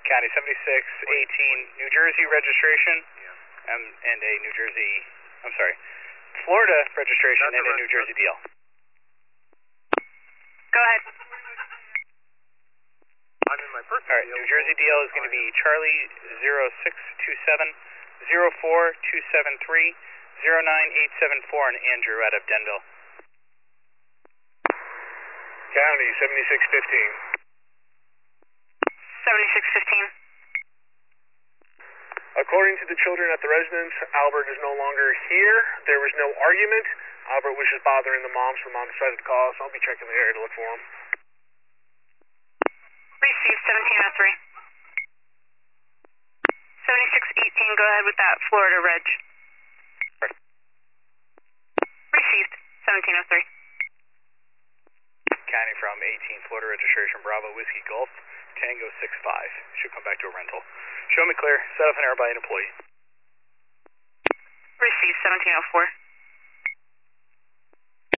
County 7618, New Jersey registration, and a New Jersey, I'm sorry, Florida registration and a New Jersey DL. Go ahead. I'm in my personal Alright, New Jersey DL is going to be Charlie 0627 04273 09874 and Andrew out of Denville. County 7615. 7615. According to the children at the residence, Albert is no longer here. There was no argument. Albert was just bothering the mom, so the mom decided to call us. I'll be checking the area to look for him. Received 1703. 7618, go ahead with that Florida reg. Received 1703. County from 18 Florida registration Bravo Whiskey Golf Tango 65. Should come back to a rental. Show me clear. Set up an air by an employee. Received 1704.